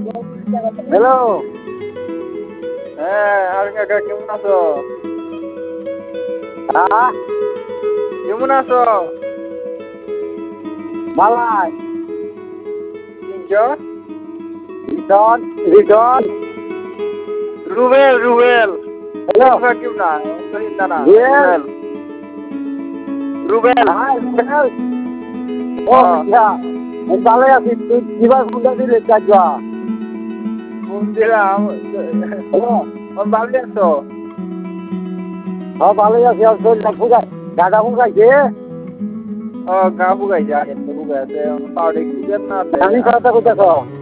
Hello. হ্যাঁ আর কাকা কেমন আছো? হ্যাঁ, কেমন আছো? মালাই তিনজন রিটন রিটন। রুবেল রুবেল হ্যালো। কাকা কেউ না অন্তহীন না রুবেল। রুবেল রুবেল হ্যাঁ রুবেল। ও হ্যাঁ আচ্ছা, আমি ভালো আছি। তুই কিবার ফোনটা দিলে চাচা? ফোন দিলাম হ্যালো। ভালো আছো? হ্যাঁ ভালোই আছি। আর শরীরটা ফুকায়, গাটা ফুকাইছে। গা বুগাইছে আগে তো বুগাইছে পাউডার একটু বেদনা আছে আমি কথা কইতাছ।